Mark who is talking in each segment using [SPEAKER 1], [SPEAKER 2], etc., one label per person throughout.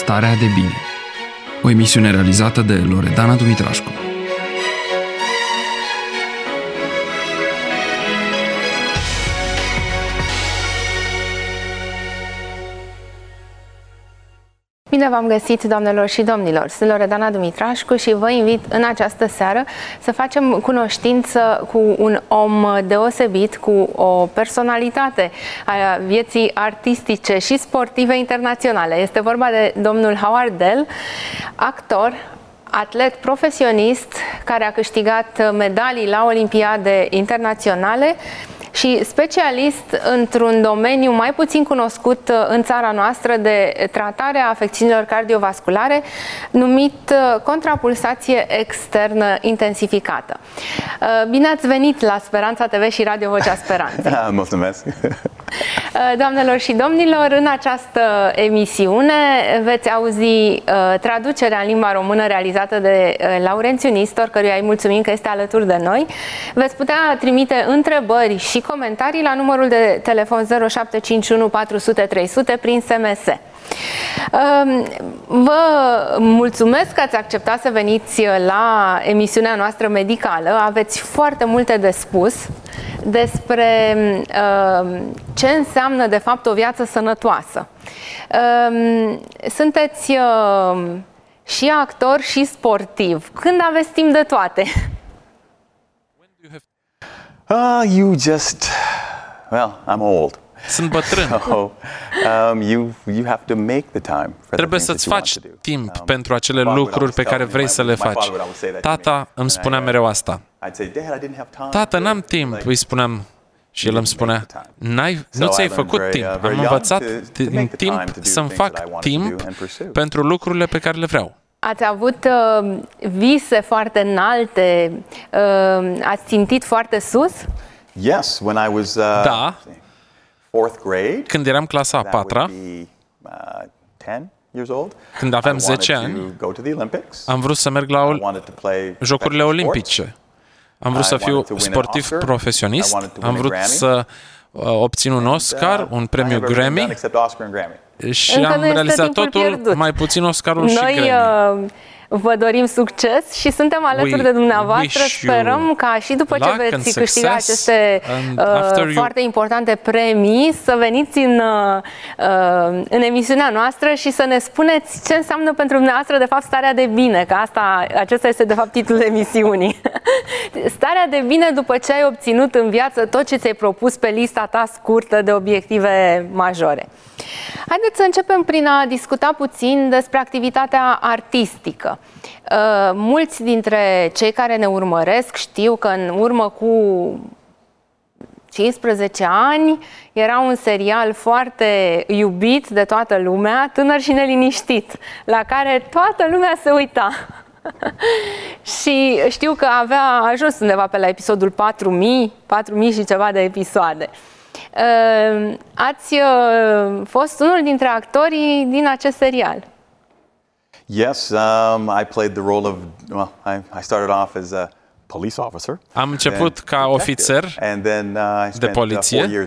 [SPEAKER 1] Starea de bine. O emisiune realizată de Loredana Dumitrașcu.
[SPEAKER 2] Bine v-am găsit, doamnelor și domnilor! Sunt Loredana Dumitrașcu și vă invit în această seară să facem cunoștință cu un om deosebit, cu o personalitate a vieții artistice și sportive internaționale. Este vorba de domnul Howard Dell, actor, atlet profesionist care a câștigat medalii la Olimpiade internaționale și specialist într-un domeniu mai puțin cunoscut în țara noastră de tratare a afecțiunilor cardiovasculare, numit contrapulsație externă intensificată. Bine ați venit la Speranța TV și Radio Vocea Speranței!
[SPEAKER 3] Mulțumesc!
[SPEAKER 2] Doamnelor și domnilor, în această emisiune veți auzi traducerea în limba română realizată de Laurențiu Nistor, căruia îi mulțumim că este alături de noi. Veți putea trimite întrebări și comentarii la numărul de telefon 0751 400 300 prin SMS. Vă mulțumesc că ați acceptat să veniți la emisiunea noastră medicală. Aveți foarte multe de spus despre ce înseamnă de fapt o viață sănătoasă. Sunteți și actor și sportiv. Când aveți timp de toate?
[SPEAKER 3] Well, I'm old.
[SPEAKER 4] Sunt bătrân.
[SPEAKER 3] So, you have to make the time for
[SPEAKER 4] Trebuie
[SPEAKER 3] the things
[SPEAKER 4] să-ți
[SPEAKER 3] that you want
[SPEAKER 4] faci
[SPEAKER 3] to do.
[SPEAKER 4] timp pentru acele lucruri pe care vrei să le faci. Tata îmi spunea mereu asta. Tată, n-am timp, îi spuneam. Și el îmi spunea, nu ți-ai făcut timp. Am învățat din timp să-mi fac timp pentru lucrurile pe care le vreau.
[SPEAKER 2] Ați avut vise foarte înalte, ați țintit foarte sus?
[SPEAKER 3] Yes, when I was
[SPEAKER 4] Da.
[SPEAKER 3] fourth grade,
[SPEAKER 4] Când eram clasa a
[SPEAKER 3] that would
[SPEAKER 4] patra,
[SPEAKER 3] be 10 years old.
[SPEAKER 4] când aveam
[SPEAKER 3] I
[SPEAKER 4] 10
[SPEAKER 3] wanted
[SPEAKER 4] ani,
[SPEAKER 3] to go to the Olympics.
[SPEAKER 4] am vrut să merg la
[SPEAKER 3] I wanted to play
[SPEAKER 4] Jocurile
[SPEAKER 3] professional
[SPEAKER 4] Olimpice. Am vrut să fiu sportiv profesionist, am vrut să obțin un Oscar, un premiu Grammy și
[SPEAKER 2] Încă
[SPEAKER 4] am
[SPEAKER 2] nu este
[SPEAKER 4] realizat
[SPEAKER 2] timpul
[SPEAKER 4] totul,
[SPEAKER 2] pierdut.
[SPEAKER 4] mai puțin Oscarul și
[SPEAKER 2] Noi
[SPEAKER 4] Grammy.
[SPEAKER 2] vă dorim succes și suntem alături de dumneavoastră.
[SPEAKER 4] wish you
[SPEAKER 2] Sperăm ca și după ce
[SPEAKER 4] luck and
[SPEAKER 2] veți câștiga
[SPEAKER 4] success,
[SPEAKER 2] aceste
[SPEAKER 4] and after you-
[SPEAKER 2] foarte importante premii, să veniți în emisiunea noastră și să ne spuneți ce înseamnă pentru dumneavoastră de fapt starea de bine, că acesta este de fapt titlul emisiunii. Starea de bine după ce ai obținut în viață tot ce ți-ai propus pe lista ta scurtă de obiective majore. Haideți să începem prin a discuta puțin despre activitatea artistică. Mulți dintre cei care ne urmăresc știu că în urmă cu 15 ani era un serial foarte iubit de toată lumea, Tânăr și neliniștit, la care toată lumea se uita. Și știu că avea ajuns undeva pe la episodul 4000 și ceva de episoade. Ați fost unul dintre actorii din acest serial.
[SPEAKER 3] Yes, I played the role of, well, I started off as a police officer.
[SPEAKER 4] Am început ca ofițer de poliție.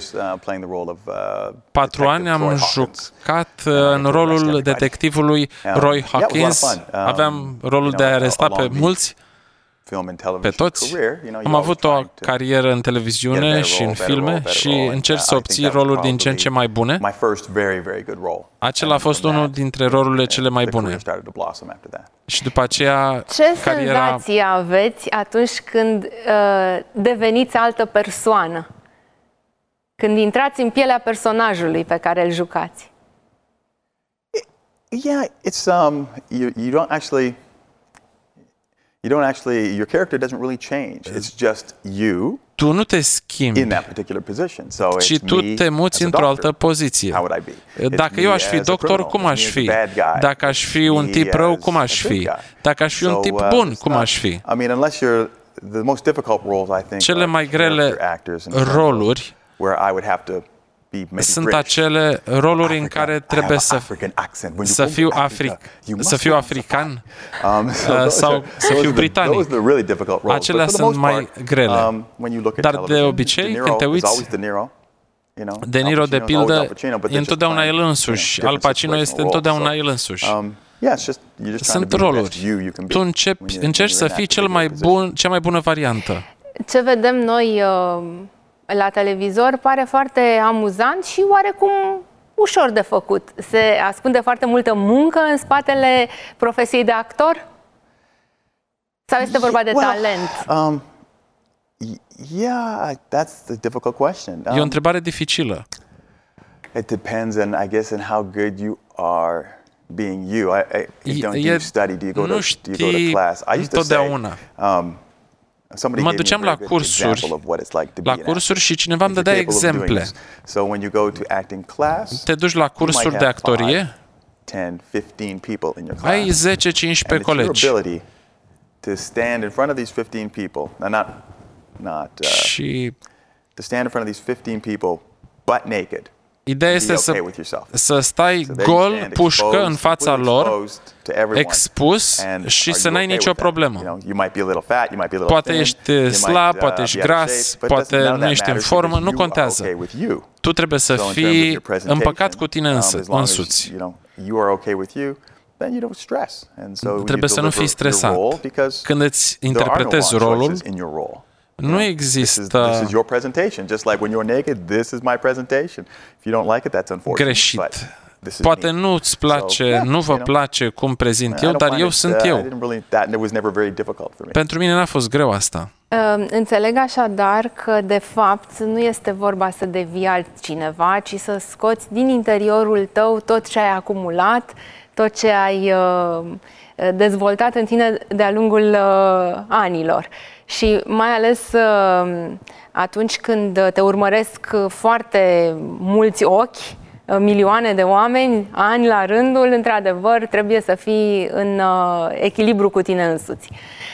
[SPEAKER 4] 4 ani am jucat în rolul detectivului Roy Hawkins. Aveam rolul de a aresta pe mulți, pe toți. Am avut o carieră în televiziune și în filme și încerc să obții roluri din ce în ce mai bune. Acela a fost unul dintre rolurile cele mai bune. Și după aceea,
[SPEAKER 2] ce senzații aveți atunci când deveniți altă persoană? Când intrați în pielea personajului pe care îl jucați?
[SPEAKER 3] Yeah, it's your character doesn't really change. It's just you.
[SPEAKER 4] Tu nu te schimbi,
[SPEAKER 3] In that particular position. So
[SPEAKER 4] ci
[SPEAKER 3] it's
[SPEAKER 4] tu
[SPEAKER 3] me
[SPEAKER 4] te muți
[SPEAKER 3] as a
[SPEAKER 4] într-o
[SPEAKER 3] doctor.
[SPEAKER 4] altă poziție.
[SPEAKER 3] How would I be? It's
[SPEAKER 4] Dacă
[SPEAKER 3] me
[SPEAKER 4] eu aș fi
[SPEAKER 3] as a
[SPEAKER 4] doctor,
[SPEAKER 3] criminal.
[SPEAKER 4] cum
[SPEAKER 3] It's
[SPEAKER 4] aș
[SPEAKER 3] me
[SPEAKER 4] fi?
[SPEAKER 3] as a bad guy.
[SPEAKER 4] Dacă aș fi un
[SPEAKER 3] Me
[SPEAKER 4] tip rău,
[SPEAKER 3] as
[SPEAKER 4] cum
[SPEAKER 3] a
[SPEAKER 4] aș
[SPEAKER 3] good
[SPEAKER 4] fi?
[SPEAKER 3] guy.
[SPEAKER 4] Dacă aș fi un
[SPEAKER 3] So,
[SPEAKER 4] tip bun,
[SPEAKER 3] it's
[SPEAKER 4] cum
[SPEAKER 3] not-
[SPEAKER 4] aș fi?
[SPEAKER 3] I mean, unless you're the most difficult roles, I think,
[SPEAKER 4] Cele
[SPEAKER 3] are
[SPEAKER 4] mai grele
[SPEAKER 3] character actors in terms of
[SPEAKER 4] roluri
[SPEAKER 3] where I would have to be maybe
[SPEAKER 4] sunt
[SPEAKER 3] British.
[SPEAKER 4] acele roluri în
[SPEAKER 3] African.
[SPEAKER 4] care
[SPEAKER 3] I
[SPEAKER 4] trebuie
[SPEAKER 3] have an African accent. When you
[SPEAKER 4] să
[SPEAKER 3] go
[SPEAKER 4] fiu
[SPEAKER 3] to Africa, you must
[SPEAKER 4] fiu
[SPEAKER 3] have
[SPEAKER 4] african
[SPEAKER 3] those
[SPEAKER 4] sau
[SPEAKER 3] are-
[SPEAKER 4] să
[SPEAKER 3] those
[SPEAKER 4] fiu
[SPEAKER 3] are the-
[SPEAKER 4] britanic.
[SPEAKER 3] those are the really difficult roles.
[SPEAKER 4] Acelea
[SPEAKER 3] But for the
[SPEAKER 4] sunt
[SPEAKER 3] most
[SPEAKER 4] mai
[SPEAKER 3] part,
[SPEAKER 4] grele.
[SPEAKER 3] when you look at
[SPEAKER 4] Dar de
[SPEAKER 3] television,
[SPEAKER 4] obicei,
[SPEAKER 3] De Niro
[SPEAKER 4] când te
[SPEAKER 3] is
[SPEAKER 4] uiți
[SPEAKER 3] always De Niro.
[SPEAKER 4] De Niro, de pildă, e întotdeauna el însuși. Al Pacino este întotdeauna el însuși. Sunt roluri. Tu încerci să fii cea mai bună variantă.
[SPEAKER 2] Ce vedem noi la televizor pare foarte amuzant și oarecum ușor de făcut. Se ascunde foarte multă muncă în spatele profesiei de actor? Sau este vorba de talent?
[SPEAKER 3] Yeah, that's a difficult question.
[SPEAKER 4] E o întrebare dificilă.
[SPEAKER 3] It depends on, I guess, on how good you are being you. Do you study? Do you go to class? I used to say,
[SPEAKER 4] mă duceam la cursuri și cineva îmi dădea exemple. Te duci la cursuri de actorie, ai 10-15 colegi.
[SPEAKER 3] To stand in front of these 15 people, to stand in front of these 15 people, butt naked.
[SPEAKER 4] Ideea este să stai gol, pușcă, în fața lor, expus și să n-ai nicio problemă. Poate ești slab, poate ești gras, poate nu ești în formă, nu contează. Tu trebuie să fii împăcat cu tine însuți. Trebuie să nu fii stresat. Când îți interpretezi rolul, nu există greșit. Poate nu-ți place, nu vă place cum prezint eu, dar eu sunt eu. Pentru mine n-a fost greu asta.
[SPEAKER 2] Înțeleg așadar că, de fapt, nu este vorba să devii altcineva, ci să scoți din interiorul tău tot ce ai acumulat, tot ce ai dezvoltat în tine de-a lungul anilor. Și mai ales atunci când te urmăresc foarte mulți ochi, milioane de oameni, ani la rândul, într-adevăr, trebuie să fii în echilibru cu tine însuți.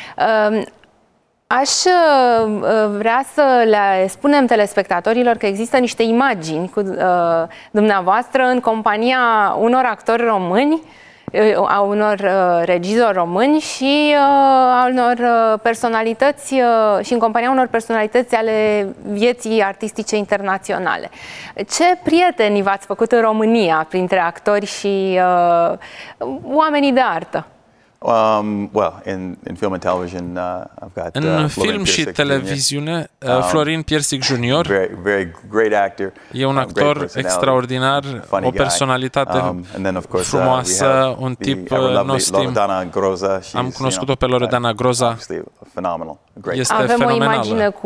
[SPEAKER 2] Aș vrea să le spunem telespectatorilor că există niște imagini cu dumneavoastră în compania unor actori români, a unor regizori români și a unor personalități și în compania unor personalități ale vieții artistice internaționale. Ce prieteni v-ați făcut în România printre actori și oamenii de artă?
[SPEAKER 3] În
[SPEAKER 4] film și televiziune, Florin Piersic Jr. E un actor extraordinar, o personalitate frumoasă, un tip nostim. Am cunoscut-o pe Loredana Groza. Este
[SPEAKER 2] Avem
[SPEAKER 4] fenomenală.
[SPEAKER 2] o imagine cu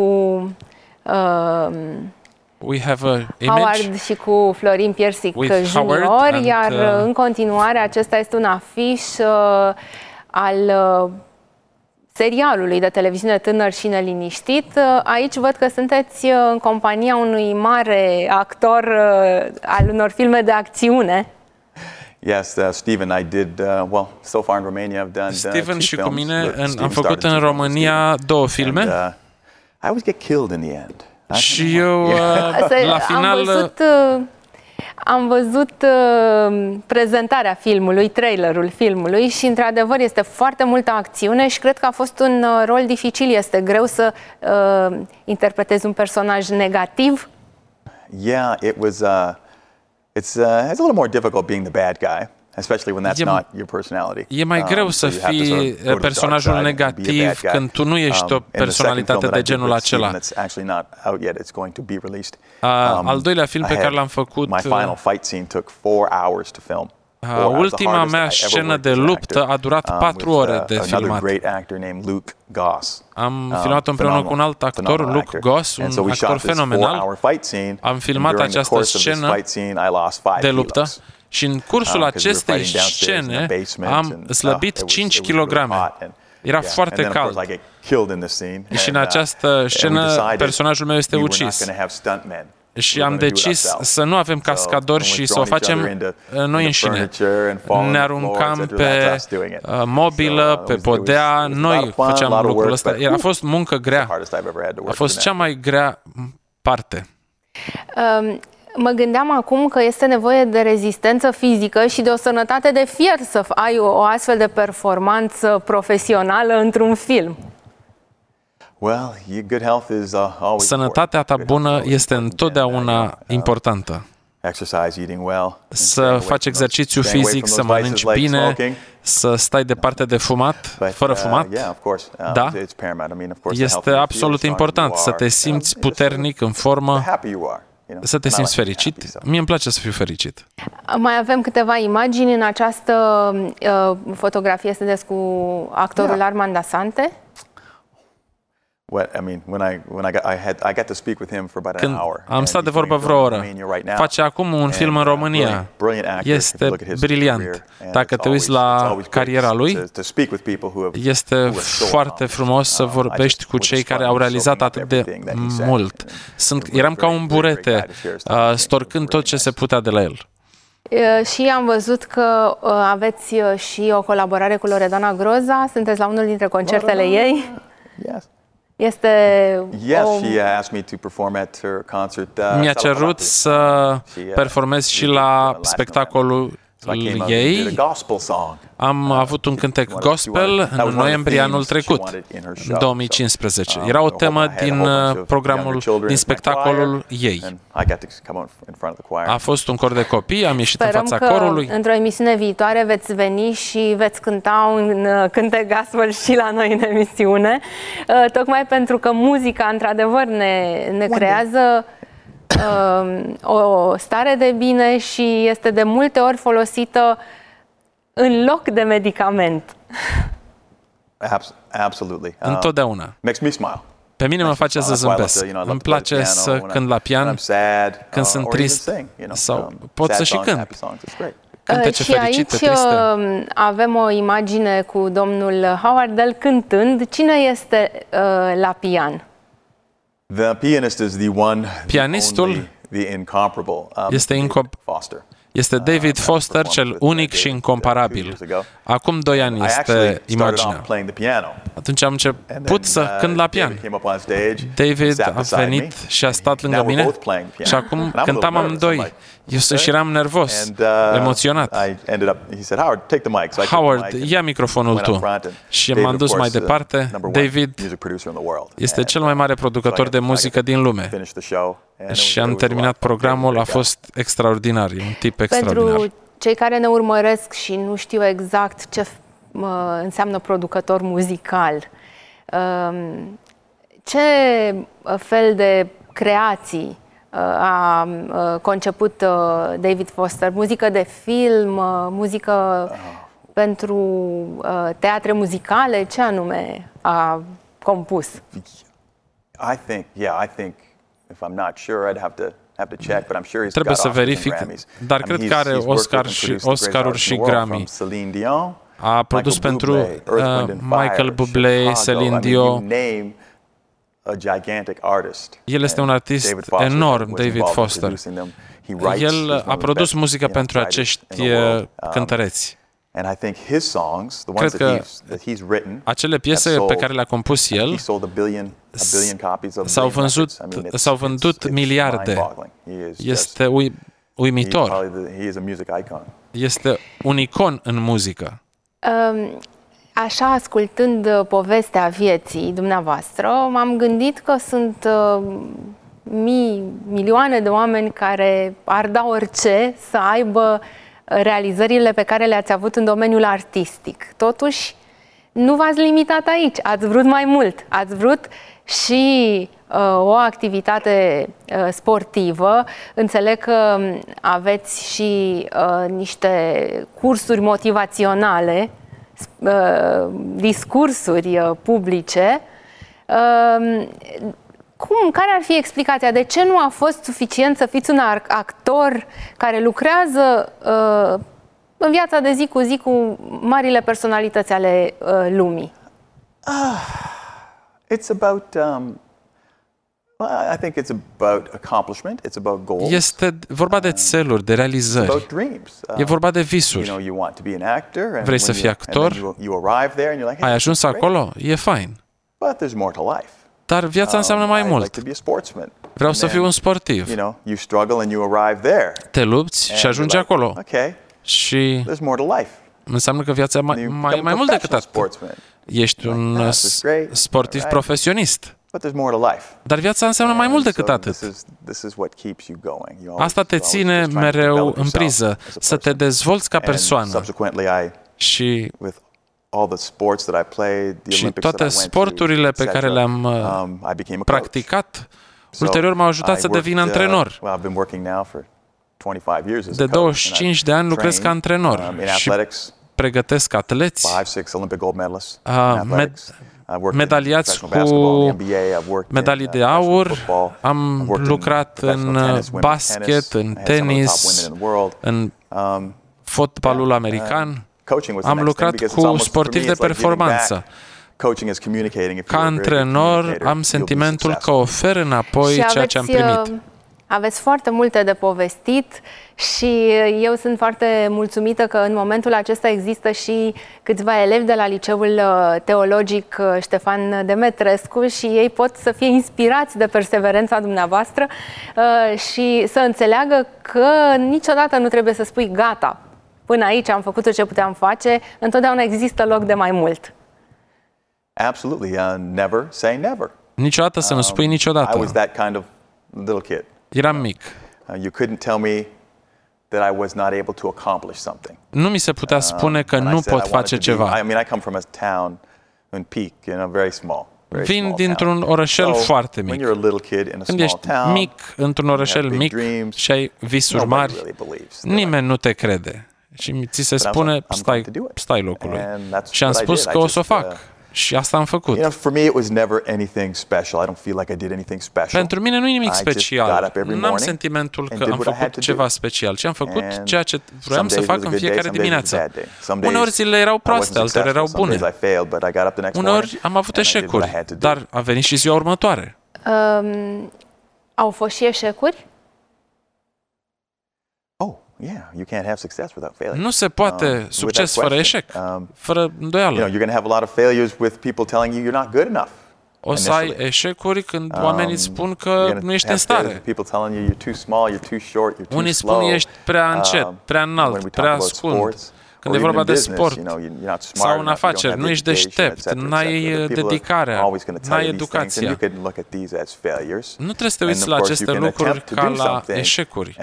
[SPEAKER 4] We have a image.
[SPEAKER 2] Howard și cu Florin Piersic Jr., iar în continuare acesta este un afiș al serialului de televiziune Tânăr și neliniștit. Aici văd că sunteți în compania unui mare actor al unor filme de acțiune.
[SPEAKER 3] Yes, Steven, I did, well, so far in Romania I've done
[SPEAKER 4] Steven și cu mine am făcut în România 2 filme.
[SPEAKER 3] I always get killed in the end.
[SPEAKER 4] Și eu, la final...
[SPEAKER 2] Am văzut prezentarea filmului, trailerul filmului și, într-adevăr, este foarte multă acțiune și cred că a fost un rol dificil. Este greu să interpretezi un personaj negativ?
[SPEAKER 3] Yeah, it was, it's a little more difficult being the bad guy. Especially when that's not your personality.
[SPEAKER 4] E mai greu să fii personajul negativ când tu nu ești o personalitate de genul acela. Al doilea film pe care l-am făcut, ultima mea scenă de luptă a durat 4 ore de filmat. Am filmat împreună cu un alt actor, Luke Goss, un actor fenomenal. Am filmat această scenă de luptă. Și în cursul acestei scene am slăbit 5 kg. Era foarte cald. Și în această scenă personajul meu este ucis. Și am decis să nu avem cascadori și să o facem noi înșine. Ne aruncam pe mobilă, pe podea, noi făceam lucrul ăsta. A fost muncă grea. A fost cea mai grea parte.
[SPEAKER 2] Mă gândeam acum că este nevoie de rezistență fizică și de o sănătate de fier să ai o astfel de performanță profesională într-un film.
[SPEAKER 4] Sănătatea ta bună este întotdeauna importantă. Să faci exercițiu fizic, să mănânci bine, să stai departe de fumat, fără fumat. Da, este absolut important să te simți puternic, în formă, să te simți fericit. Mie îmi place să fiu fericit.
[SPEAKER 2] Mai avem câteva imagini în această fotografie. Sunteți cu actorul Armand Assante.
[SPEAKER 4] Când am stat de vorbă vreo oră, face acum un film în România. Este briliant. Dacă te uiți la cariera lui, este foarte frumos să vorbești cu cei care au realizat atât de mult. Eram ca un burete, storcând tot ce se putea de la el.
[SPEAKER 2] Și am văzut că aveți și o colaborare cu Loredana Groza. Sunteți la unul dintre concertele ei. Este
[SPEAKER 4] mi-a cerut să performez și la spectacolul ei. Am avut un cântec gospel în noiembrie anul trecut, 2015. Era o temă din programul, din spectacolul ei. A fost un cor de copii, am ieșit în fața corului.
[SPEAKER 2] Sperăm că într-o emisiune viitoare veți veni și veți cânta un cântec gospel și la noi în emisiune, tocmai pentru că muzica, într-adevăr, ne creează o stare de bine și este de multe ori folosită în loc de medicament.
[SPEAKER 4] Întotdeauna. Pe mine mă face să zâmbesc. Îmi place să cânt la pian când sunt trist sau pot să și cânt. Cântece fericite, triste.
[SPEAKER 2] Avem o imagine cu domnul Howardel cântând. Cine este la pian?
[SPEAKER 4] Pianistul este David Foster, cel unic și incomparabil. Acum 2 ani este imaginea. Atunci am început să cânt la pian. David a venit și a stat lângă mine și acum cântam amândoi. Eu și eram nervos, emoționat. Howard, ia microfonul tu. Și m-am dus mai departe. David este cel mai mare producător de muzică din lume. Și am terminat programul, a fost extraordinar, un tip extraordinar.
[SPEAKER 2] Pentru cei care ne urmăresc și nu știu exact ce înseamnă producător muzical, ce fel de creații a conceput David Foster? Muzică de film, muzică pentru teatre muzicale? Ce anume a compus?
[SPEAKER 4] Trebuie să verific, dar cred că are Oscaruri și Grammy. A produs pentru Michael Bublé, Celine Dion. El este un artist enorm, David Foster. El a produs muzică pentru acești cântăreți. Cred că acele piese pe care le-a compus el s-au vândut miliarde. Este uimitor. Este un icon în muzică.
[SPEAKER 2] Așa, ascultând povestea vieții dumneavoastră, m-am gândit că sunt milioane de oameni care ar da orice să aibă realizările pe care le-ați avut în domeniul artistic. Totuși, nu v-ați limitat aici, ați vrut mai mult, ați vrut și o activitate sportivă. Înțeleg că aveți și niște cursuri motivaționale, discursuri publice. Care ar fi explicația? De ce nu a fost suficient să fiți un actor care lucrează în viața de zi cu zi cu marile personalități ale lumii?
[SPEAKER 4] Este vorba de țeluri, de realizări. E vorba de visuri. Vrei să fii actor? Ai ajuns acolo? E fain. Dar viața înseamnă mai mult. Vreau să fiu un sportiv. Te lupți și ajungi acolo. Și înseamnă că viața e mai mult decât atât. Ești un sportiv profesionist. Dar viața înseamnă mai mult decât atât. Asta te ține mereu în priză, să te dezvolți ca persoană. Și toate sporturile pe care le-am practicat, ulterior m-au ajutat să devin antrenor. De 25 de ani lucrez ca antrenor și pregătesc atleți, medaliați cu medalii de aur. Am lucrat în basket, în tenis, în fotbalul american. Am lucrat cu sportivi de performanță. Ca antrenor am sentimentul că ofer înapoi ceea ce am primit.
[SPEAKER 2] Aveți foarte multe de povestit și eu sunt foarte mulțumită că în momentul acesta există și câțiva elevi de la Liceul Teologic Ștefan Demetrescu și ei pot să fie inspirați de perseverența dumneavoastră și să înțeleagă că niciodată nu trebuie să spui gata, până aici am făcut tot ce puteam face, întotdeauna există loc de mai mult.
[SPEAKER 3] Absolutely, never say never.
[SPEAKER 4] Niciodată să nu spui niciodată.
[SPEAKER 3] I was that kind of little kid.
[SPEAKER 4] Eram mic.
[SPEAKER 3] You couldn't tell me that I was not able to accomplish something.
[SPEAKER 4] Nu mi se putea spune că nu pot face ceva.
[SPEAKER 3] I mean, I come from a town in Peak, very small.
[SPEAKER 4] Vin dintr-un orășel foarte mic. Când ești mic, într-un orășel mic și ai visuri mari, nimeni nu te crede. Și ți se spune, stai locului. Și am spus că o să o fac. Și asta am făcut. Pentru mine nu e nimic special. Nu am sentimentul că am făcut ceva special, ci am făcut ceea ce vroiam să fac în fiecare dimineață. Uneori zilele erau proaste, alteori erau bune. Uneori am avut eșecuri, dar a venit și ziua următoare.
[SPEAKER 2] Au fost și eșecuri?
[SPEAKER 4] Nu se poate succes fără eșec, fără îndoială. O să ai eșecuri când oamenii îți spun că nu ești în stare. Unii spun ești prea încet, prea înalt, prea scund. Când e vorba de sport sau în afaceri, nu ești deștept, n-ai dedicarea, n-ai educația. Nu trebuie să te uiți la aceste lucruri ca la eșecuri.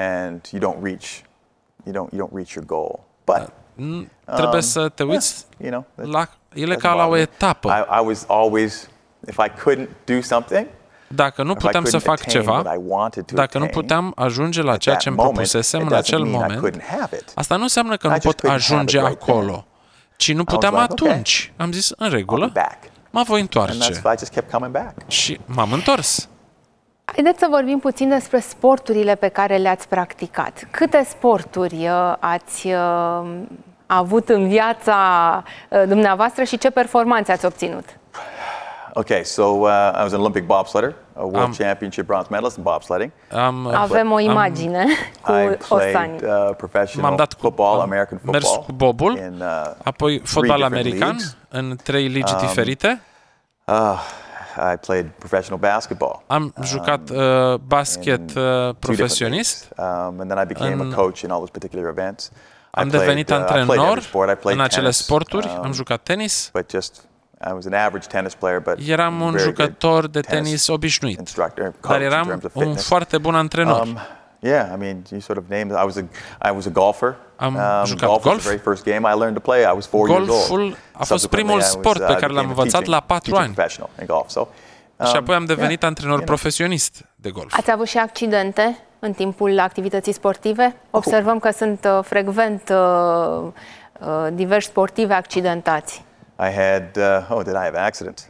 [SPEAKER 3] You don't reach your goal. But
[SPEAKER 4] trebuie să te uiți la ele ca la o etapă.
[SPEAKER 3] I was always, if I couldn't do something,
[SPEAKER 4] dacă nu puteam să fac ceva, dacă nu puteam ajunge la ceea ce îmi propusesem în acel moment, asta nu înseamnă că nu pot ajunge acolo, ci nu puteam atunci. Am zis, în regulă, mă voi întoarce. Și m-am întors.
[SPEAKER 2] Haideți să vorbim puțin despre sporturile pe care le-ați practicat. Câte sporturi ați avut în viața dumneavoastră și ce performanțe ați obținut?
[SPEAKER 3] Okay, so I was an Olympic bobsledder, a world championship bronze medalist in bobsledding.
[SPEAKER 2] Avem o imagine cu Osani.
[SPEAKER 3] M-am dat football, American football.
[SPEAKER 4] Mers cu bobul, apoi fotbal american în 3 ligi diferite.
[SPEAKER 3] I played professional basketball.
[SPEAKER 4] Am jucat basket profesionist.
[SPEAKER 3] And then I became a coach in all those particular events.
[SPEAKER 4] Am devenit antrenor în acele sporturi. Am jucat tenis.
[SPEAKER 3] I was an average tennis player, but
[SPEAKER 4] eram un jucător de tenis obișnuit, dar eram un foarte bun antrenor.
[SPEAKER 3] Yeah, I mean, you sort of named it. I was a golfer.
[SPEAKER 4] Am jucat golf.
[SPEAKER 3] The very first game I learned to play, I was 4 years old.
[SPEAKER 4] Golful a fost primul sport pe care l-am învățat la 4 ani. Și apoi am devenit antrenor profesionist de golf.
[SPEAKER 2] Ați avut și accidente în timpul activității sportive? Observăm că sunt frecvent diversi sportivi accidentați.
[SPEAKER 3] I had, did I have accidents?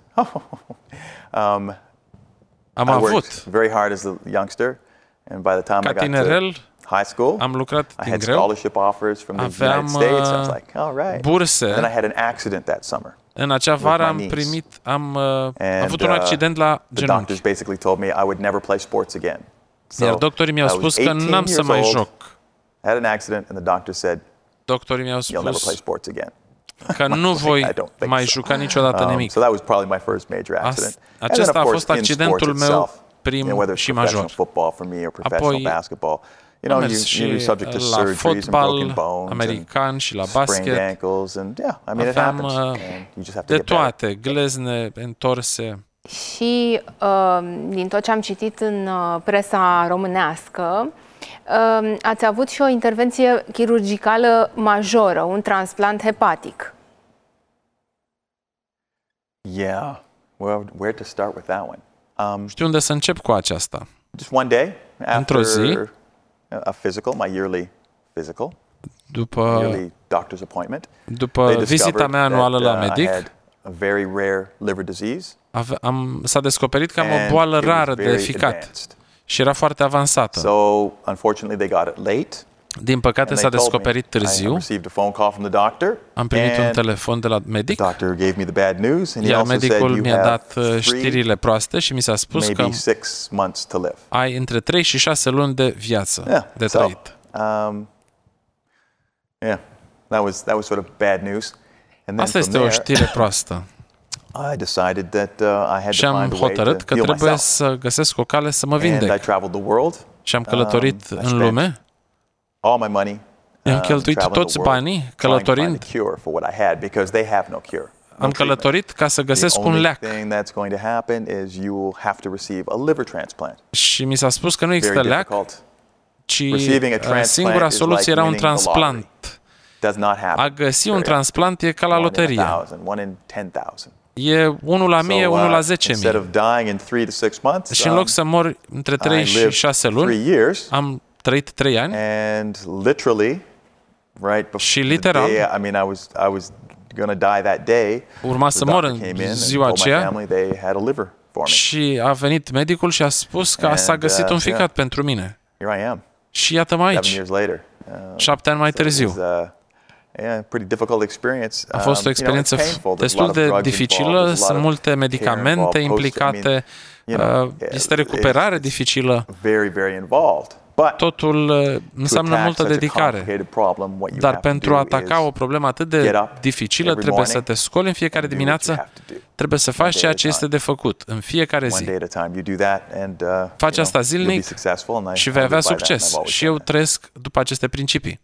[SPEAKER 4] Am avut.
[SPEAKER 3] Very hard as a youngster, and by the time I got to high school,
[SPEAKER 4] am lucrat
[SPEAKER 3] I had scholarship offers from the United States. I was like, all right.
[SPEAKER 4] Burse.
[SPEAKER 3] And then I had an accident that summer.
[SPEAKER 4] În acea vară am avut un accident la genunchi.
[SPEAKER 3] The doctors basically told me I would never play sports again.
[SPEAKER 4] Iar doctorii mi-au spus că n-am să mai joc.
[SPEAKER 3] I had an accident and the doctor said,
[SPEAKER 4] doctorii mi-au spus,
[SPEAKER 3] you'll never play sports again.
[SPEAKER 4] Că nu voi mai juca niciodată nimic.
[SPEAKER 3] So that was probably my first major accident.
[SPEAKER 4] Acesta a fost accidentul meu prim și major.
[SPEAKER 3] Apoi, You know,
[SPEAKER 4] mers și
[SPEAKER 3] you're subject to
[SPEAKER 4] la
[SPEAKER 3] surgeries and broken
[SPEAKER 4] fotbal
[SPEAKER 3] bones
[SPEAKER 4] american și la
[SPEAKER 3] sprained
[SPEAKER 4] basket.
[SPEAKER 3] ankles, and yeah, I mean it
[SPEAKER 4] Aveam
[SPEAKER 3] happens. And you just have to
[SPEAKER 4] de
[SPEAKER 3] get better.
[SPEAKER 4] toate, glezne întorse.
[SPEAKER 2] Și din tot ce am citit în presa românească, ați avut și o intervenție chirurgicală majoră, un transplant hepatic.
[SPEAKER 3] Yeah, well, where to start with that one?
[SPEAKER 4] Știu unde să încep cu aceasta.
[SPEAKER 3] Just one day
[SPEAKER 4] Într-o zi,
[SPEAKER 3] after a physical, my yearly physical, yearly doctor's appointment.
[SPEAKER 4] După vizita mea anuală la medic,
[SPEAKER 3] I had a very rare liver disease.
[SPEAKER 4] s-a descoperit că am o boală rară de ficat și era foarte avansată.
[SPEAKER 3] So, unfortunately, they got it late.
[SPEAKER 4] Din păcate s-a descoperit târziu. Am primit un telefon de la medic, iar medicul mi-a dat știrile proaste și mi s-a spus că ai între 3 și 6 luni de viață de trăit. Asta este o știre proastă. Și am hotărât că trebuie să găsesc o cale să mă vindec. Și am călătorit în lume. I-am cheltuit toți banii călătorind. Am călătorit ca să găsesc un leac. Și mi s-a spus că nu există leac, ci singura soluție era un transplant. A găsi un transplant e ca la loterie. E 1 la 1000, 1 la 10.000. Și în loc să mor între 3 și 6 luni, am trăit 3 ani. Și literal, urma să mor în ziua aceea. Și a venit medicul și a spus că s-a găsit un ficat pentru mine. Și iată-mă aici, 7 ani mai târziu. A fost o experiență destul de dificilă, sunt multe medicamente implicate, este recuperare dificilă. Totul înseamnă multă dedicare. Dar pentru a ataca o problemă atât de dificilă, trebuie să te scoli în fiecare dimineață, trebuie să faci ceea ce este de făcut în fiecare zi. Faci asta zilnic și vei avea succes. Și eu trăiesc după aceste principii.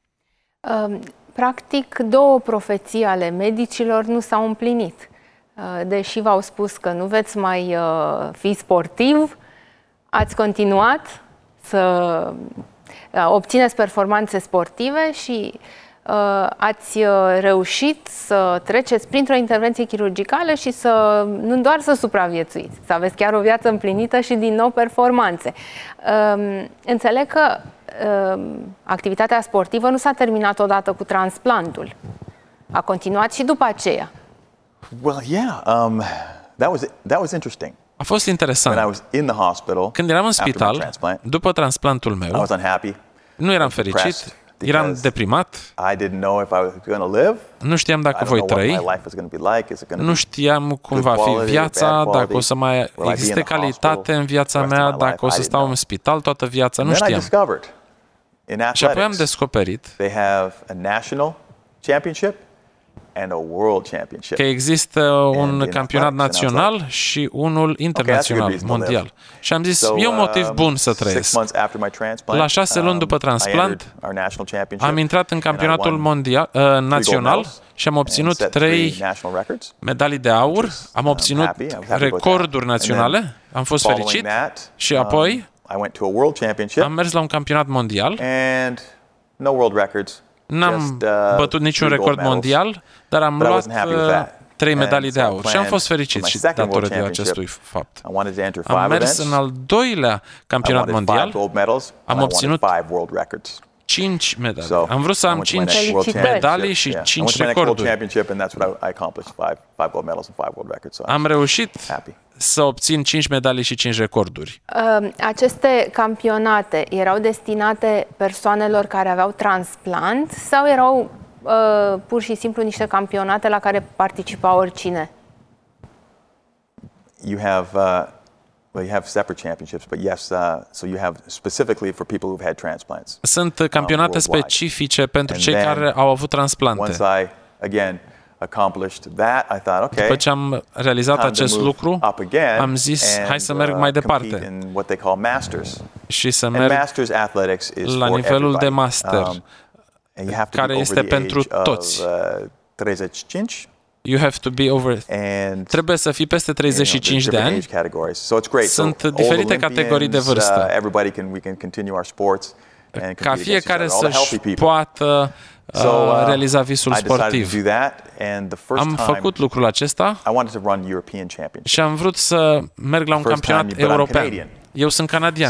[SPEAKER 2] Practic, 2 profeții ale medicilor nu s-au împlinit. Deși v-au spus că nu veți mai fi sportiv, ați continuat să obțineți performanțe sportive și ați reușit să treceți printr-o intervenție chirurgicală și nu doar să supraviețuiți, să aveți chiar o viață împlinită și din nou performanțe. Înțeleg că activitatea sportivă nu s-a terminat odată cu transplantul. A continuat și după aceea.
[SPEAKER 3] Well, yeah, that was interesting.
[SPEAKER 4] A fost interesant. Când eram în spital, după transplantul meu, nu eram fericit, eram deprimat, nu știam dacă voi trăi, nu știam cum va fi viața, dacă o să mai existe calitate în viața mea, dacă o să stau în spital toată viața, nu știam. Și apoi am descoperit că există un campionat național și unul internațional, mondial. Și am zis, e un motiv bun să trăiesc. La 6 luni după transplant, am intrat în campionatul mondial, național și am obținut 3 medalii de aur, am obținut recorduri naționale, am fost fericit și apoi am mers la un campionat mondial. N-am bătut niciun record mondial, dar am luat 3 medalii de aur și am fost fericit și datorită acestui fapt. Am mers în al 2-lea campionat mondial, am obținut 5 medalii. Am vrut să am 5 medalii și 5 recorduri. Am reușit să obțin 5 medalii și 5 recorduri.
[SPEAKER 2] Aceste campionate erau destinate persoanelor care aveau transplant sau erau pur și simplu niște campionate la care participa oricine?
[SPEAKER 3] You have separate championships, but yes, so you have specifically for people who've had transplants.
[SPEAKER 4] Sunt campionate specifice pentru cei care au avut transplante. După ce am realizat acest lucru, am zis, hai să merg mai departe și să merg la nivelul de master, care este pentru toți. You have to be over. Trebuie să fii peste 35 de ani. Sunt diferite categorii de vârstă. Ca fiecare să-și poată realiza visul sportiv. Am făcut lucrul acesta și am vrut să merg la un campionat european. Eu sunt canadian.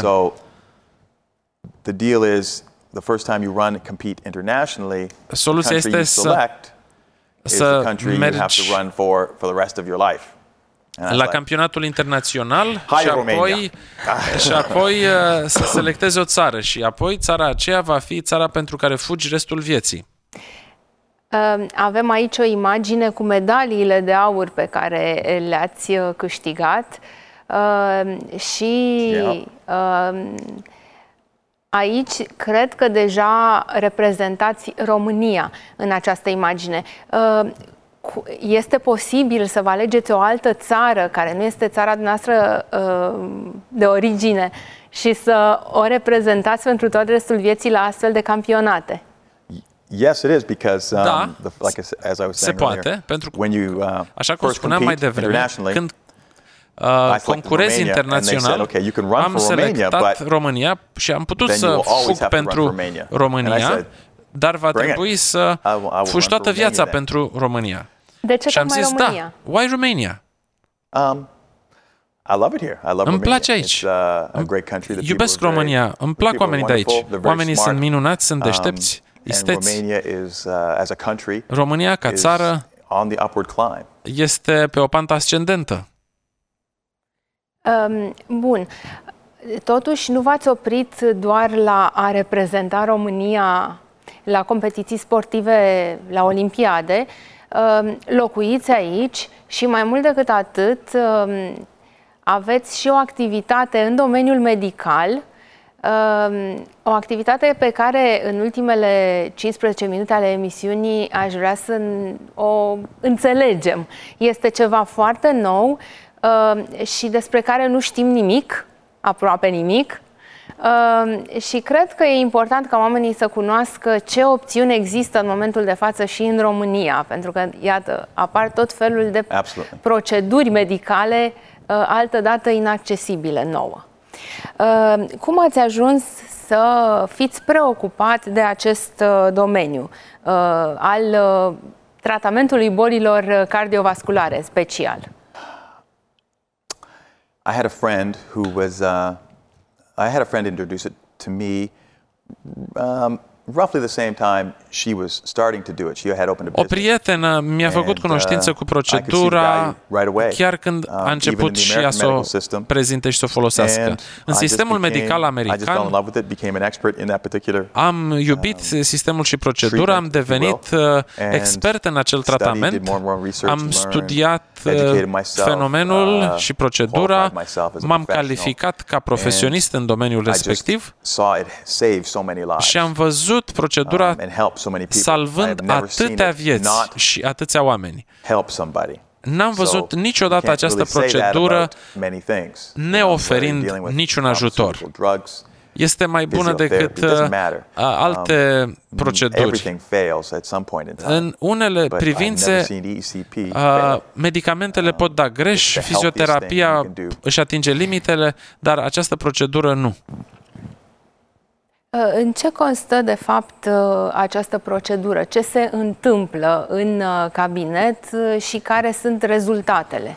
[SPEAKER 4] Soluția este să mergi la campionatul internațional și apoi să selectezi o țară și apoi țara aceea va fi țara pentru care fugi restul vieții.
[SPEAKER 2] Avem aici o imagine cu medaliile de aur pe care le-ați câștigat și aici cred că deja reprezentați România în această imagine. Este posibil să vă alegeți o altă țară care nu este țara noastră de origine și să o reprezentați pentru tot restul vieții la astfel de campionate?
[SPEAKER 3] Yes, it is because
[SPEAKER 4] se poate, pentru că, așa cum spuneam mai devreme, când concurezi internațional, am selectat România și am putut să fug pentru România, dar va trebui să fugi toată viața pentru România.
[SPEAKER 2] De ce
[SPEAKER 4] și am zis,
[SPEAKER 2] România?
[SPEAKER 4] Da, why Romania? Îmi place aici. Iubesc România, îmi plac oamenii de aici. Oamenii sunt minunați, sunt deștepți, isteți. România, ca țară, este pe o pantă ascendentă.
[SPEAKER 2] Bun. Totuși, nu v-ați oprit doar la a reprezenta România la competiții sportive, la olimpiade. Locuiți aici și mai mult decât atât, aveți și o activitate în domeniul medical, o activitate pe care în ultimele 15 minute ale emisiunii aș vrea să o înțelegem. Este ceva foarte nou și despre care nu știm nimic, aproape nimic, și cred că e important ca oamenii să cunoască ce opțiuni există în momentul de față și în România, pentru că, iată, apar tot felul de proceduri medicale altădată inaccesibile nouă. Cum ați ajuns să fiți preocupat de acest domeniu al tratamentului bolilor cardiovasculare în special?
[SPEAKER 3] I had a friend introduce it to me roughly the same time she was starting to do it. She had opened a business.
[SPEAKER 4] O prietenă mi-a făcut cunoștință cu procedura chiar când a început și ea să o prezinte și să o folosească. În sistemul medical american am iubit sistemul și procedura, am devenit expert în acel tratament, am studiat fenomenul și procedura, m-am calificat ca profesionist în domeniul respectiv și am văzut procedura salvând atâtea vieți și atâția oameni. N-am văzut niciodată această procedură neoferind niciun ajutor. Este mai bună decât alte proceduri. În unele privințe, medicamentele pot da greș, fizioterapia își atinge limitele, dar această procedură nu.
[SPEAKER 2] În ce constă, de fapt, această procedură? Ce se întâmplă în cabinet și care sunt rezultatele?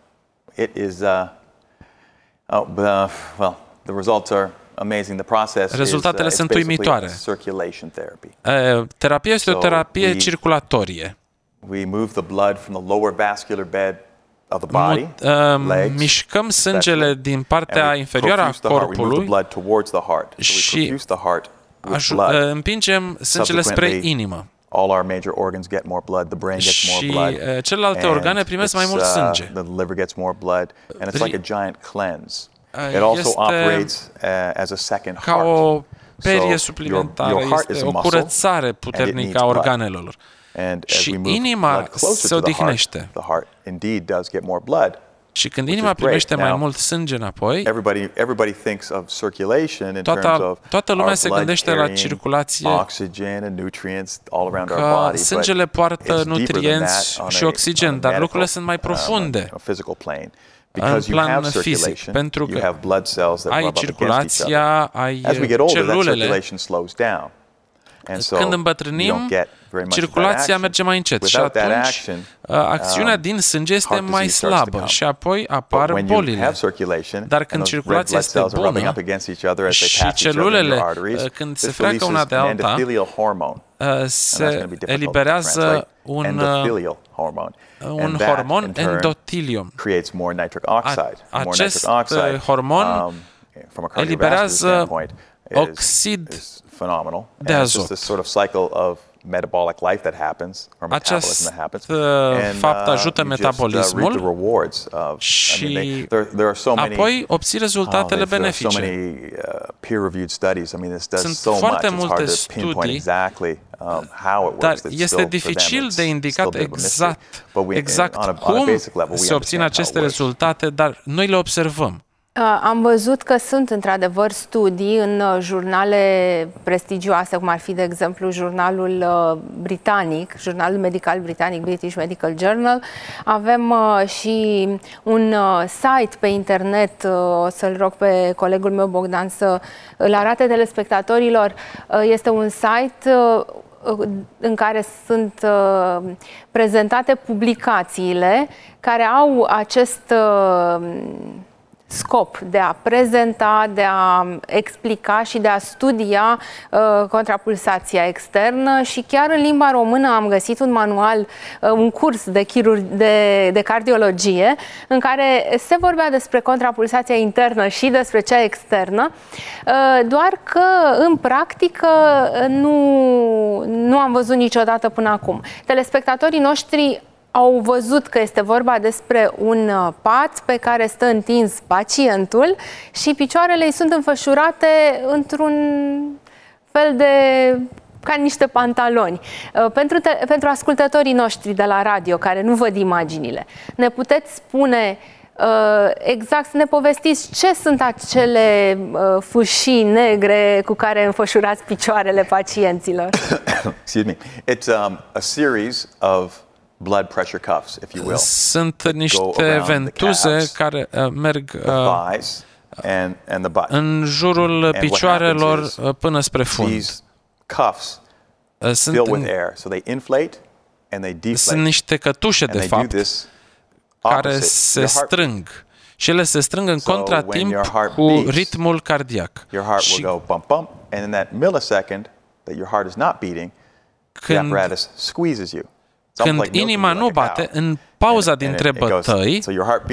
[SPEAKER 4] Rezultatele sunt uimitoare. Terapia este o terapie circulatorie. Mișcăm sângele din partea inferioară a corpului și împingem sângele spre inimă. Și celelalte organe primesc mai mult sânge. Este ca o perie suplimentară, este o curățare puternică a organelor. și inima se odihnește. Și când inima primește mai mult sânge înapoi, toată lumea se gândește la circulație, că sângele poartă nutrienți și oxigen, dar lucrurile sunt mai profunde în plan fizic, pentru că ai circulația, ai celulele. Când îmbătrânim, circulația merge mai încet și atunci acțiunea din sânge este mai slabă și apoi apar bolile. Dar când circulația este bună și celulele, când se freacă una de alta, se eliberează un hormon endotelium. Acest hormon eliberează oxid de azot. Acest fapt ajută metabolismul și apoi obții rezultatele benefice. Sunt foarte multe studii, dar este dificil de indicat exact cum se obțin aceste rezultate, dar noi le observăm.
[SPEAKER 2] Am văzut că sunt într-adevăr studii în jurnale prestigioase, cum ar fi, de exemplu, jurnalul britanic, jurnalul medical britanic, British Medical Journal. Avem și un site pe internet, o să-l rog pe colegul meu Bogdan să îl arate telespectatorilor. Este un site în care sunt prezentate publicațiile care au acest scop de a prezenta, de a explica și de a studia contrapulsația externă și chiar în limba română am găsit un manual, un curs de cardiologie în care se vorbea despre contrapulsația internă și despre cea externă, doar că în practică nu am văzut niciodată până acum. Telespectatorii noștri au văzut că este vorba despre un pat pe care stă întins pacientul și picioarele îi sunt înfășurate într-un fel de ca niște pantaloni. Pentru ascultătorii noștri de la radio care nu văd imaginile, ne puteți spune exact, să ne povestiți ce sunt acele fâșii negre cu care înfășurați picioarele pacienților?
[SPEAKER 3] Excuse me. It's a series of blood pressure cuffs, if you will.
[SPEAKER 4] Sunt niște ventuze care merg în jurul picioarelor până spre fund. Sunt niște cătușe, de fapt, care se strâng. Și ele se strâng în contratimp cu ritmul cardiac. Și când inima nu bate, în pauza dintre bătăi,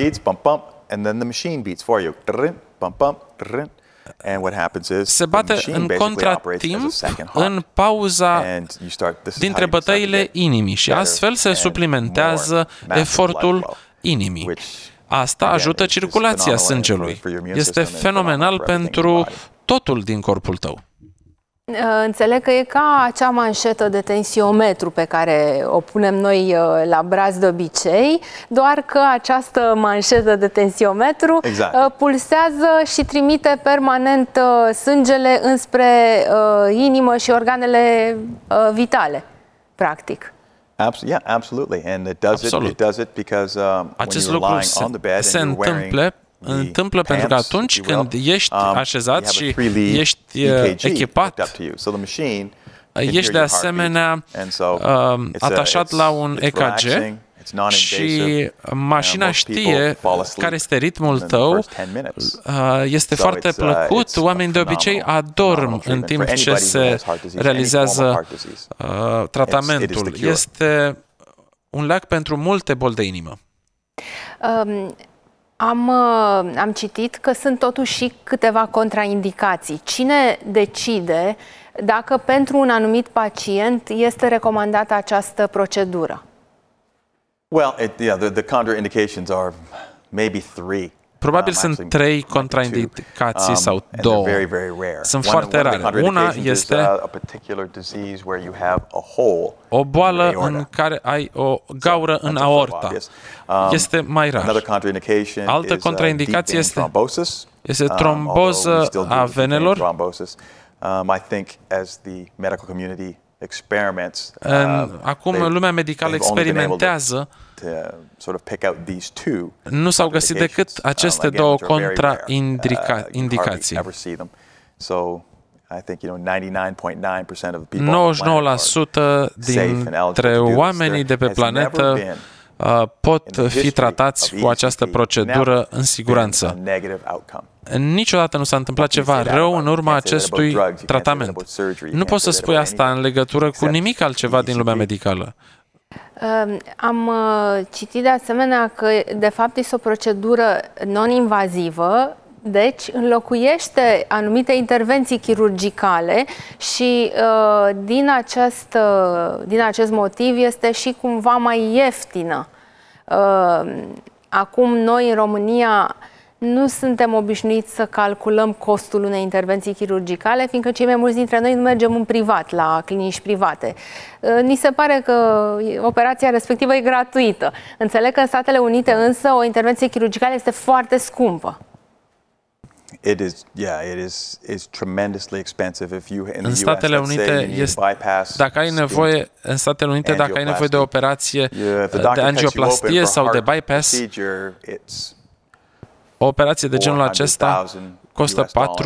[SPEAKER 4] se bate în contratimp în pauza dintre bătăile inimii și astfel se suplimentează efortul inimii. Asta ajută circulația sângelui. Este fenomenal pentru totul din corpul tău.
[SPEAKER 2] Înțeleg că e ca acea manșetă de tensiometru pe care o punem noi la braț de obicei, doar că această manșetă de tensiometru pulsează și trimite permanent sângele înspre inimă și organele vitale, practic.
[SPEAKER 3] Yeah, absolutely. And it does it because
[SPEAKER 4] acest lucru se întâmplă pentru că atunci când ești așezat și ești echipat, ești de asemenea atașat la un EKG și mașina știe care este ritmul tău, este foarte plăcut, oamenii de obicei adorm în timp ce se realizează tratamentul. Este un leac pentru multe boli de inimă.
[SPEAKER 2] Am citit că sunt totuși și câteva contraindicații. Cine decide dacă pentru un anumit pacient este recomandată această procedură?
[SPEAKER 3] Well, the contraindications are maybe 3.
[SPEAKER 4] Probabil sunt 3 contraindicații sau 2. Sunt foarte rare. Una este o boală în care ai o gaură în aorta. Este mai rar. Altă contraindicație este tromboză a venelor. Acum lumea medicală experimentează. Nu s-au găsit decât aceste 2 contraindicații. 99% dintre oamenii de pe planetă pot fi tratați cu această procedură în siguranță. Niciodată nu s-a întâmplat ceva rău în urma acestui tratament. Nu poți să spui asta în legătură cu nimic altceva din lumea medicală.
[SPEAKER 2] Am citit de asemenea că, de fapt, este o procedură non-invazivă, deci înlocuiește anumite intervenții chirurgicale și din acest motiv este și cumva mai ieftină. Acum noi în România nu suntem obișnuiți să calculăm costul unei intervenții chirurgicale, fiindcă cei mai mulți dintre noi nu mergem în privat, la clinici private. Ni se pare că operația respectivă e gratuită. Înțeleg că în Statele Unite însă o intervenție chirurgicală este foarte scumpă.
[SPEAKER 4] În Statele Unite dacă ai nevoie de o operație de angioplastie sau de bypass, o operație de genul acesta costă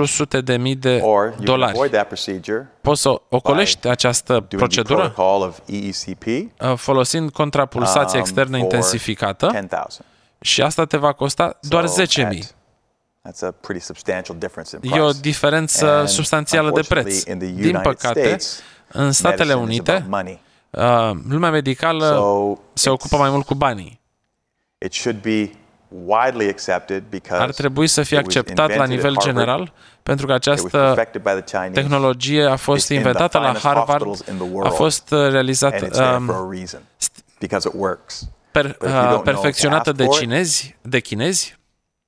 [SPEAKER 4] $400.000. Poți să ocolești această procedură folosind contrapulsație externă intensificată și asta te va costa doar $10.000. E o diferență substanțială de preț. Din păcate, în Statele Unite, lumea medicală se ocupă mai mult cu banii. Ar trebui să fie acceptat la nivel general, pentru că această tehnologie a fost inventată la Harvard, a fost realizată, perfecționată de chinezi.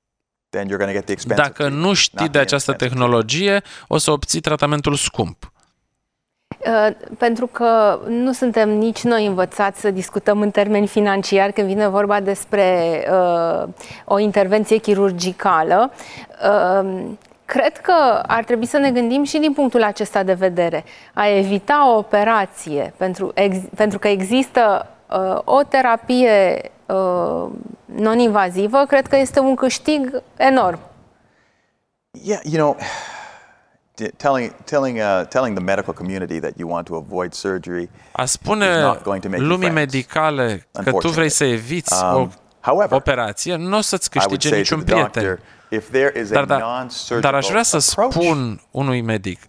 [SPEAKER 4] Dacă nu știi de această tehnologie, o să obții tratamentul scump.
[SPEAKER 2] Pentru că nu suntem nici noi învățați să discutăm în termeni financiari când vine vorba despre o intervenție chirurgicală. Cred că ar trebui să ne gândim și din punctul acesta de vedere. A evita o operație, pentru că există o terapie non-invazivă, cred că este un câștig enorm.
[SPEAKER 3] Yeah, you know, telling the medical community that you want to avoid surgery.
[SPEAKER 4] A spune lumii medicale că tu vrei să eviți o operație, nu o să-ți câștige niciun prieten. Dar aș vrea să spun unui medic,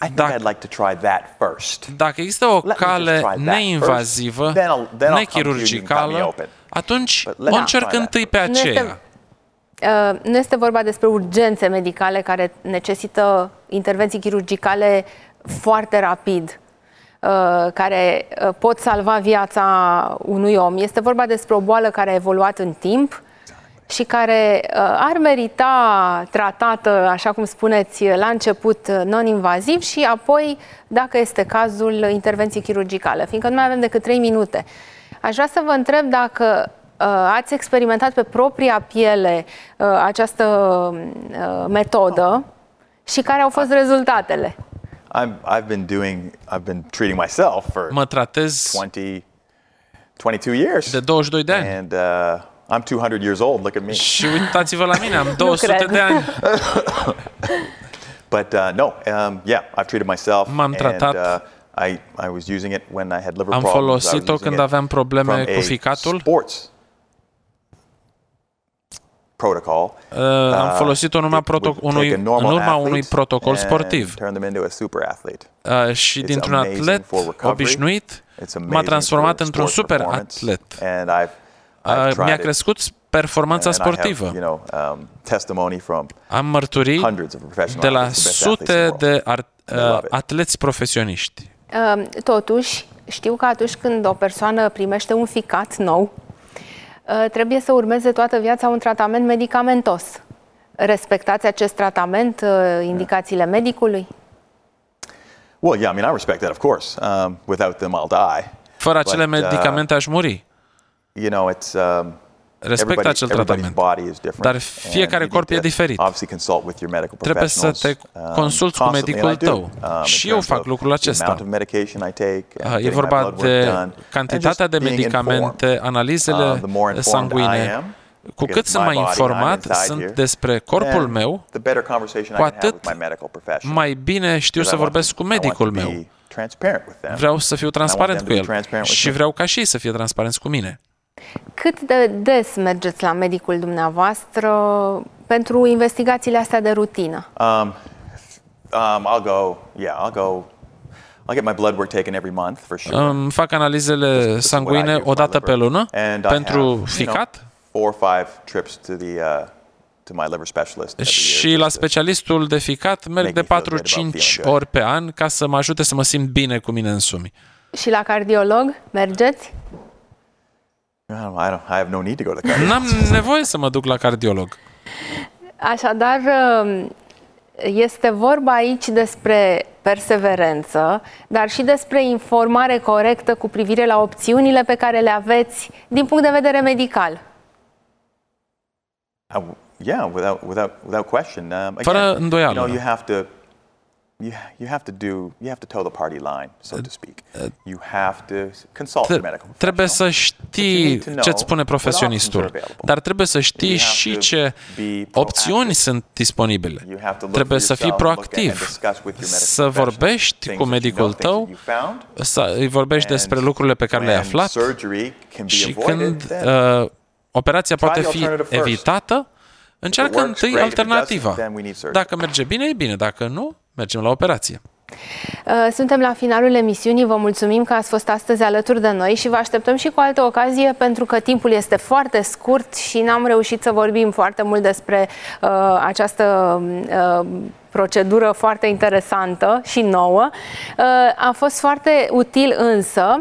[SPEAKER 4] dacă există o cale neinvazivă, nechirurgicală, atunci o încerc întâi pe aceea.
[SPEAKER 2] Nu este vorba despre urgențe medicale care necesită intervenții chirurgicale foarte rapid, care pot salva viața unui om. Este vorba despre o boală care a evoluat în timp și care ar merita tratată, așa cum spuneți, la început non-invaziv și apoi, dacă este cazul, intervenții chirurgicale, fiindcă nu mai avem decât 3 minute. Aș vrea să vă întreb dacă ați experimentat pe propria piele această metodă și care au fost rezultatele?
[SPEAKER 3] I've been treating myself for
[SPEAKER 4] mă tratez
[SPEAKER 3] 22 years.
[SPEAKER 4] De 22 de ani.
[SPEAKER 3] And I'm 200 years old. Look at me.
[SPEAKER 4] Și uitați-vă la mine, am 200 de ani.
[SPEAKER 3] But no, yeah, I've treated myself.
[SPEAKER 4] M-am tratat.
[SPEAKER 3] I was using it when I had liver
[SPEAKER 4] problems. Am folosit-o când aveam probleme cu ficatul.
[SPEAKER 3] Protocol.
[SPEAKER 4] Am folosit-o în urma unui protocol sportiv. Și dintr-un atlet obișnuit m-a transformat într-un super atlet. Mi-a crescut performanța sportivă. Am mărturii de la sute de atleți profesioniști.
[SPEAKER 2] Totuși, știu că atunci când o persoană primește un ficat nou, trebuie să urmeze toată viața un tratament medicamentos. Respectați acest tratament, indicațiile medicului?
[SPEAKER 3] Well, yeah, I mean, I respect that, of course. Without them, I'll die.
[SPEAKER 4] Fără acele medicamente aș muri.
[SPEAKER 3] You know, it's
[SPEAKER 4] respect acel tratament. Dar fiecare corp e diferit. Trebuie să te consulți cu medicul tău. Și eu fac lucrul acesta. E vorba de cantitatea de medicamente, analizele sanguine. Cu cât sunt mai informat sunt despre corpul meu, cu atât mai bine știu să vorbesc cu medicul meu. Vreau să fiu transparent cu el și vreau ca și ei să fie transparenți cu mine.
[SPEAKER 2] Cât de des mergeți la medicul dumneavoastră pentru investigațiile astea de rutină?
[SPEAKER 3] I'll get my blood work taken every month for sure.
[SPEAKER 4] Fac analizele sanguine o dată pe lună pentru ficat.
[SPEAKER 3] 4 or 5 trips to my liver specialist.
[SPEAKER 4] Și la specialistul de ficat merg de 4-5 ori pe an ca să mă ajute să mă simt bine cu mine însumi.
[SPEAKER 2] Și la cardiolog mergeți?
[SPEAKER 3] I have no need to go to the cardiolog.
[SPEAKER 4] N-am nevoie să mă duc la cardiolog.
[SPEAKER 2] Așadar, este vorba aici despre perseverență, dar și despre informare corectă cu privire la opțiunile pe care le aveți din punct de vedere medical.
[SPEAKER 3] Yeah, without question.
[SPEAKER 4] Fără îndoială.
[SPEAKER 3] You have to toe the party line, so to speak. You have to consult the medical professional.
[SPEAKER 4] Trebuie să știi ce îți spune profesionistul, dar trebuie să știi și ce opțiuni sunt disponibile. Trebuie să fii proactiv, să vorbești cu medicul tău, să îi vorbești despre lucrurile pe care le-ai aflat și când operația poate fi evitată, încearcă întâi alternativa. Dacă merge bine, e bine. Dacă nu, mergem la operație.
[SPEAKER 2] Suntem la finalul emisiunii. Vă mulțumim că ați fost astăzi alături de noi și vă așteptăm și cu altă ocazie, pentru că timpul este foarte scurt și n-am reușit să vorbim foarte mult despre această procedură foarte interesantă și nouă. A fost foarte util însă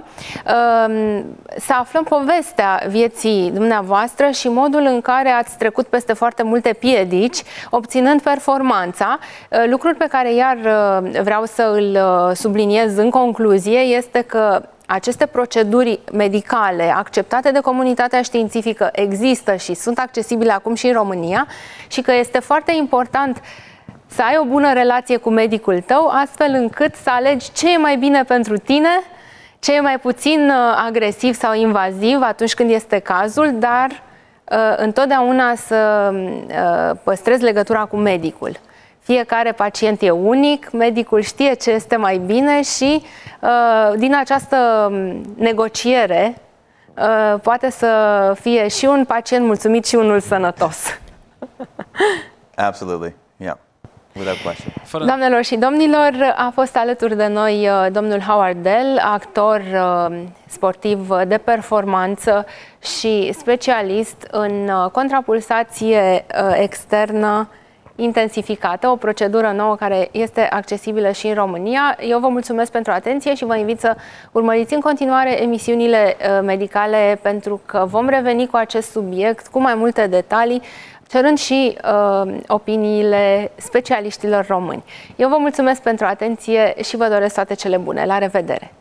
[SPEAKER 2] să aflăm povestea vieții dumneavoastră și modul în care ați trecut peste foarte multe piedici, obținând performanța. Lucrul pe care iar vreau să îl subliniez în concluzie este că aceste proceduri medicale acceptate de comunitatea științifică există și sunt accesibile acum și în România și că este foarte important să ai o bună relație cu medicul tău, astfel încât să alegi ce e mai bine pentru tine, ce e mai puțin agresiv sau invaziv atunci când este cazul, dar întotdeauna să păstrezi legătura cu medicul. Fiecare pacient e unic, medicul știe ce este mai bine și din această negociere poate să fie și un pacient mulțumit și unul sănătos.
[SPEAKER 3] Absolutely, yeah.
[SPEAKER 2] Doamnelor și domnilor, a fost alături de noi domnul Howard Dell, actor sportiv de performanță și specialist în contrapulsație externă intensificată, o procedură nouă care este accesibilă și în România. Eu vă mulțumesc pentru atenție și vă invit să urmăriți în continuare emisiunile medicale, pentru că vom reveni cu acest subiect cu mai multe detalii, cerând și opiniile specialiștilor români. Eu vă mulțumesc pentru atenție și vă doresc toate cele bune. La revedere!